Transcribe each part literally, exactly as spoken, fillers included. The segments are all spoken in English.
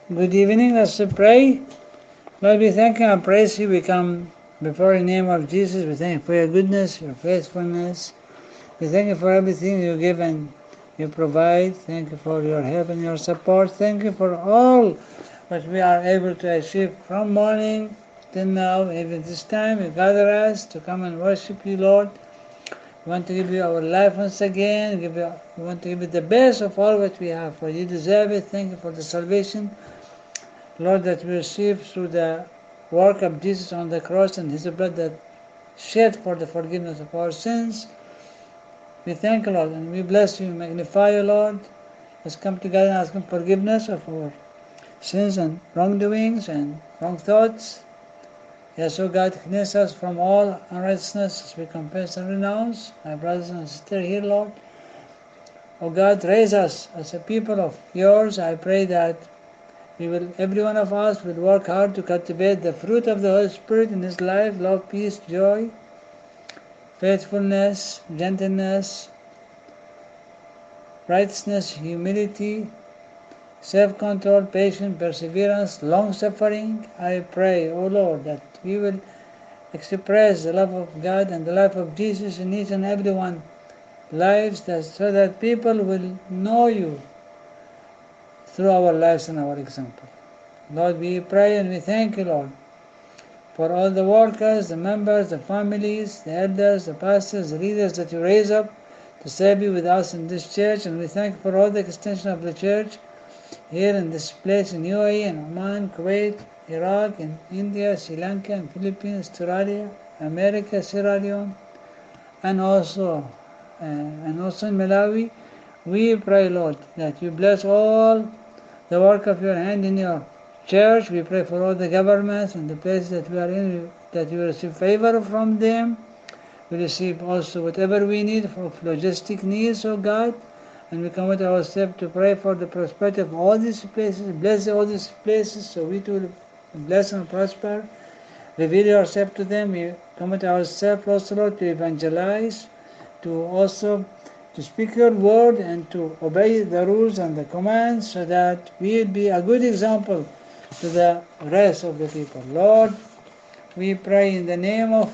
Good evening. Let's pray. Lord, we thank you and praise you. We come before the name of Jesus. We thank you for your goodness, your faithfulness. We thank you for everything you give and you provide. Thank you for your help and your support. Thank you for all what we are able to achieve from morning till now. Even this time, you gather us to come and worship you, Lord. We want to give you our life once again. Give you, we want to give you the best of all what we have, for you deserve it. Thank you for the salvation, Lord, that we receive through the work of Jesus on the cross and his blood that shed for the forgiveness of our sins. We thank you, Lord, and we bless you, magnify you, Lord. Let's come together and ask him forgiveness of our sins and wrongdoings and wrong thoughts. Yes, O God, cleanse us from all unrighteousness as we confess and renounce. My brothers and sisters here, Lord. O God, raise us as a people of yours. I pray that we will, every one of us will work hard to cultivate the fruit of the Holy Spirit in his life: love, peace, joy, faithfulness, gentleness, righteousness, humility, self-control, patience, perseverance, long-suffering. I pray, O Lord, that we will express the love of God and the life of Jesus in each and every one's lives, that, so that people will know you through our lives and our example. Lord, we pray and we thank you, Lord, for all the workers, the members, the families, the elders, the pastors, the leaders that you raise up to serve you with us in this church. And we thank you for all the extension of the church here in this place in U A E and Oman, Kuwait, Iraq, and India, Sri Lanka, and Philippines, Australia, America, Sierra Leone, and also uh, and also in Malawi. We pray, Lord, that you bless all the work of your hand in your church. We pray for all the governments and the places that we are in, that you will receive favor from them. We receive also whatever we need for logistic needs, O God. And we commit ourselves to pray for the prosperity of all these places. Bless all these places so we too will bless and prosper. Reveal yourself to them. We commit ourselves also, Lord, to evangelize, to also to speak your word and to obey the rules and the commands, so that we will be a good example to the rest of the people. Lord, we pray in the name of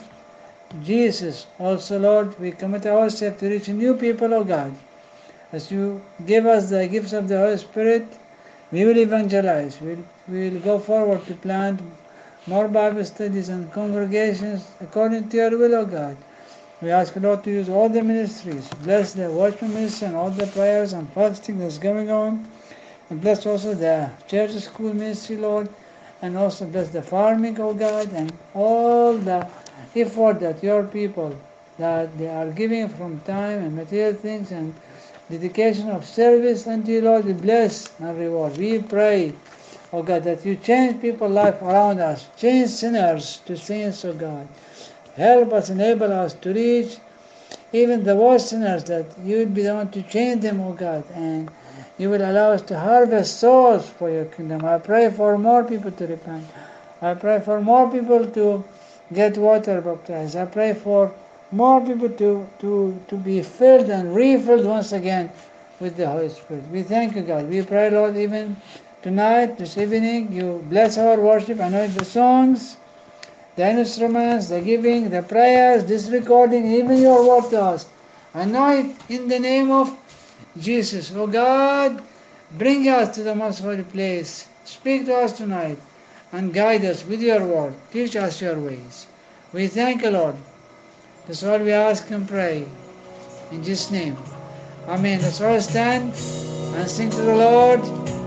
Jesus. Also, Lord, we commit ourselves to reach new people, O God. As you give us the gifts of the Holy Spirit, we will evangelize. We'll, we will go forward to plant more Bible studies and congregations according to your will, O God. We ask, Lord, to use all the ministries. Bless the watchman ministry and all the prayers and fasting that's going on. And bless also the church school ministry, Lord. And also bless the farming, O God, and all the effort that your people, that they are giving from time and material things and dedication of service unto you, Lord. We bless and reward. We pray, O God, that you change people's life around us. Change sinners to saints, O God. Help us, enable us to reach even the worst sinners, that you will be the one to change them, O God, and you will allow us to harvest souls for your kingdom. I pray for more people to repent. I pray for more people to get water baptized. I pray for more people to, to, to be filled and refilled once again with the Holy Spirit. We thank you, God. We pray, Lord, even tonight, this evening, you bless our worship, anoint the songs, the instruments, the giving, the prayers, this recording, even your word to us. Anoint in the name of Jesus. Oh God, bring us to the most holy place. Speak to us tonight and guide us with your word. Teach us your ways. We thank you, Lord. That's all we ask and pray. In Jesus' name. Amen. Let's all stand and sing to the Lord.